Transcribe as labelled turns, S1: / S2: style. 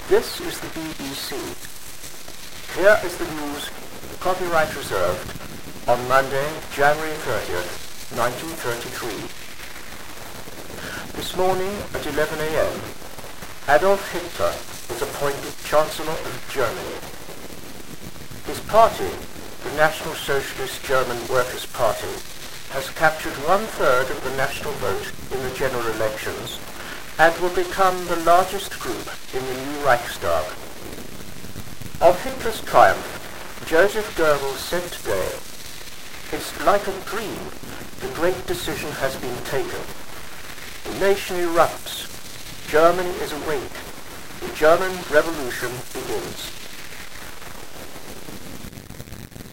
S1: This is the BBC. Here is the news, copyright reserved, on Monday, January 30th, 1933. This morning at 11 a.m., Adolf Hitler was appointed Chancellor of Germany. His party, the National Socialist German Workers' Party, has captured one-third of the national vote in the general elections and will become the largest group in the new Reichstag. Of Hitler's triumph, Joseph Goebbels said today, "It's like a dream. The great decision has been taken. The nation erupts. Germany is awake. The German Revolution begins."